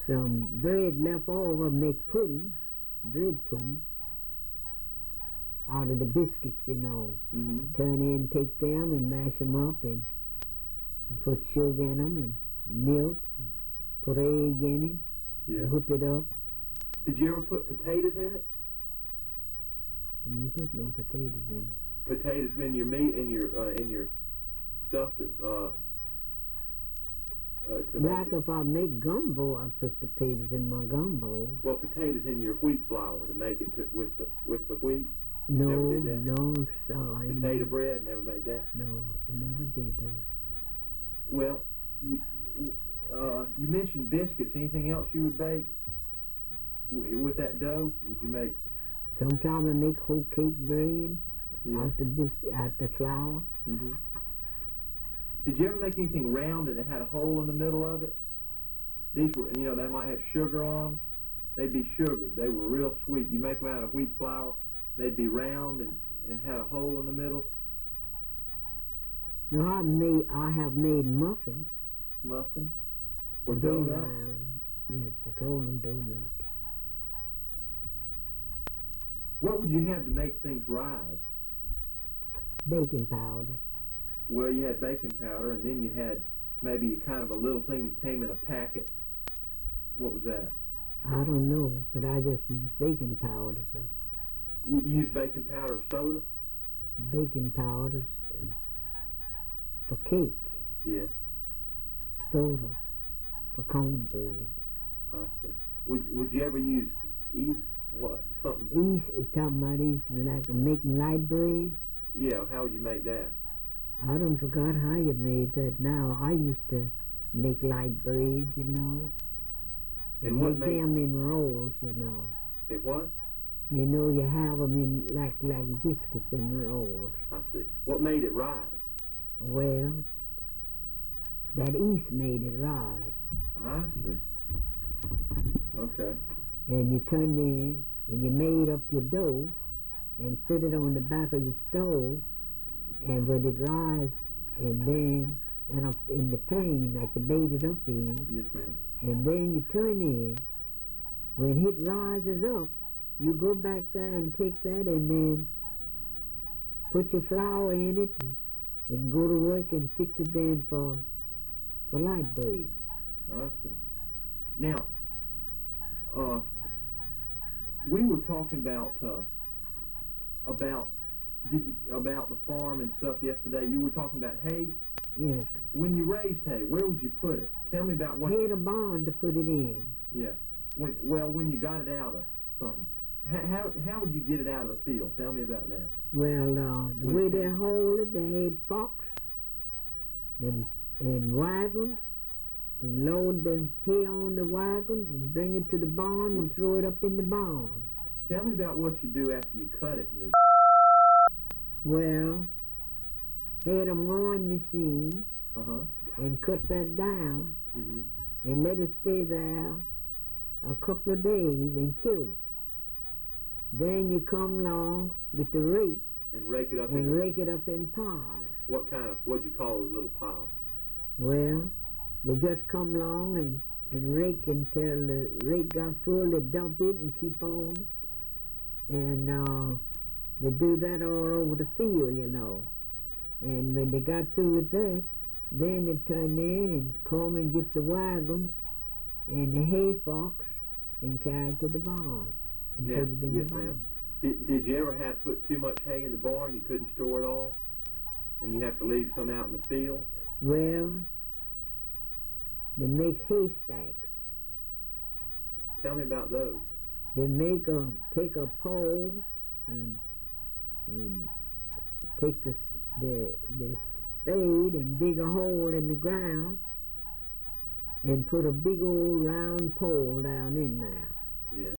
some bread left over, make pudding, bread pudding, out of the biscuits, you know. Mm-hmm. Turn in, take them and mash them up and put sugar in them and milk, and put egg in it, Yeah. whip it up. Did you ever put potatoes in it? You put no potatoes in Potatoes in your meat, in your stuff to it. make Like it. if I make gumbo, I put potatoes in my gumbo. Well, potatoes in your wheat flour to make it with the wheat. No, Never did that? no, so I Potato bread, never made that. No, I never did that. Well, you mentioned biscuits. Anything else you would bake with that dough? Would you make? Sometimes I make whole cake bread Yeah. out the flour. Mm-hmm. Did you ever make anything round and it had a hole in the middle of it? These were, they might have sugar on them. They'd be sugared. They were real sweet. You make them out of wheat flour. They'd be round and had a hole in the middle. No, I have made muffins. Muffins or They're donuts. round. Yes, they call them donuts. What would you have to make things rise? Baking powder. Well, you had baking powder, and then you had maybe kind of a little thing that came in a packet. What was that? I don't know, but I just use baking powder. So You use baking powder or soda? baking powders for cake, Yeah, soda for cornbread. I see. Would you ever use something? Yeast, talking about yeast, like making light bread. Yeah, how would you make that? I don't forgot how you made that now. I used to make light bread, you know. And what make made them in rolls, you know. it? What? You know, you have them in like biscuits in rolls. I see. What made it rise? Well, that yeast made it rise. I see. Okay. And you turned in and you made up your dough and set it on the back of your stove, and when it rise, and then up in the pan that you made it up in, Yes, ma'am. and then you turn in. When it rises up, you go back there and take that and then put your flour in it and go to work and fix it then for light bread. I see. Now, we were talking about the farm and stuff yesterday. You were talking about hay. Yes. When you raised hay, where would you put it? Tell me about what. Had a barn to put it in. Yeah. When you got it out of something, how would you get it out of the field? Tell me about that. Well, the way they hold it, they had fox and wagons. And load the hay on the wagons and bring it to the barn and throw it up in the barn. Tell me about what you do after you cut it, Ms. Well, had a mowing machine and cut that down Mm-hmm. and let it stay there a couple of days and kill it. Then you come along with the rake And rake it up. and rake it up in piles. What'd you call those little piles? Well, they just come along and rake until the rake got full. They dump it and keep on. And they do that all over the field, you know. And when they got through with that, then they turn in and come and get the wagons and the hay fox and carry it to the barn. And Now, put it in yes, the barn. ma'am. Did you ever have put too much hay in the barn? You couldn't store it all, and you have to leave some out in the field. Well, they make haystacks. Tell me about those. They take a pole and take the spade and dig a hole in the ground and put a big old round pole down in there. Yeah.